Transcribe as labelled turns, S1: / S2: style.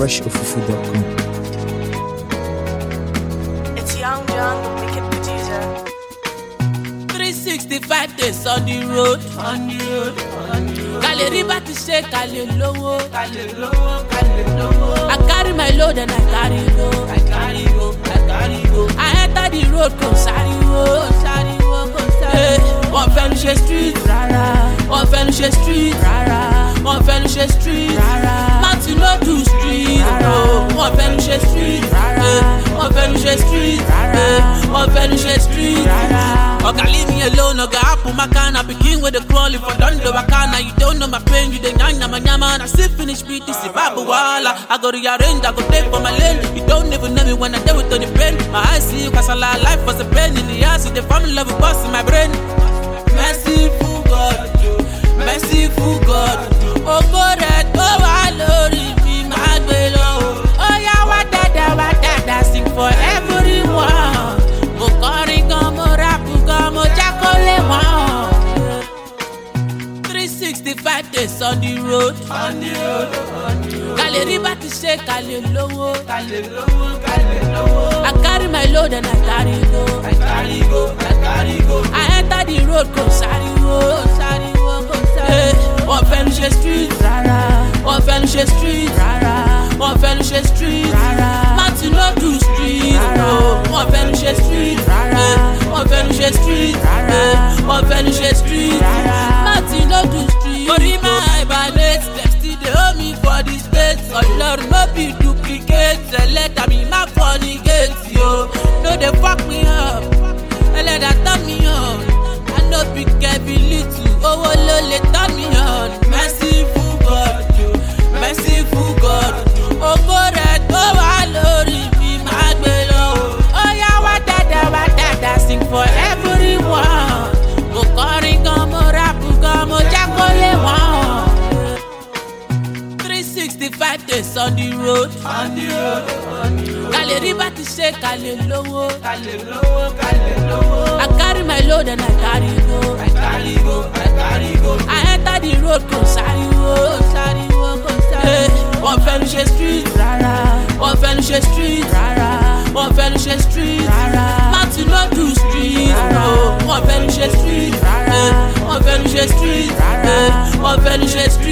S1: freshofufu.com.
S2: It's Young John, the wicked producer.
S3: 365 days on the road. Kale riba ti ṣe kale lowo. I carry my load and I carry go. I enter the road con sariwo. Wọ́n fẹ́ nu ṣe street rárá. Wọ́n fẹ́ nu ṣe street rárá. Wọ́n fẹ́ nu ṣe street rárá. Martin no do street bro. Wọ́n fẹ́ nu ṣe street rárá. Wọ́n fẹ́ nu ṣe street rárá. Wọ́n fẹ́ nu ṣe street rárá. Oga leave me alone, oga apple my can. I begin with the crawl, if I don't do wakana. You don't know my pain, you dey nyama and I still finish beat this babu wala. I go rearrange, I go take for my lane. You don't even know me when I deal with the pain. My eyes see you cause I lie, life was a pain in the ass. The family love will bust in my brain. Merciful God, merciful God. Oh God, oh I love me, my below. Oh yeah, what that sing for everyone. Mo kọrin gan, mo rap gan, mo jákòlé wọn. 365 days on the road. Kale riba ti ṣe kale lowo. I carry my load and I carry go. I enter the road con sariwo. Wọ́n fẹ́ nu ṣe street rárá. Wọ́n fẹ́ nu ṣe street rárá. Wọ́n fẹ́ nu ṣe street rárá. Martin no do street bro. Wọ́n fẹ́ nu ṣe street rárá. Wọ́n fẹ́ nu ṣe street rárá. Wọ́n fẹ́ nu ṣe street rárá. Martin no do street. Orí máa evaluate, dem still dey hold me for the state. Ọlọ́run no be duplicate. Ẹlẹ́dàá mi má fornicate yo. No dey fuck me up. Ẹlẹ́dàá turn me on. I no be Kevin Little. Owó ló lè turn me on. Merciful God, merciful God. Ògo rẹ̀ tó wà lórí mi máa gbé lọ. Ó yá wá dáadáa sing for everyone. Mo kọrin gan, mo rap gan, mo jákòlé wọn. 365 days on the road. Kale riba ti ṣe kale lowo. I carry my load and I carry go. I enter the road con sariwo. Wọ́n fẹ́ nu ṣe street rárá. Wọ́n fẹ́ nu ṣe street rárá. Wọ́n fẹ́ nu ṣe street rárá. Martin no do street bro. Wọ́n fẹ́ nu ṣe street rárá. Wọ́n fẹ́ nu ṣe street rárá. Wọ́n fẹ́ nu ṣe street.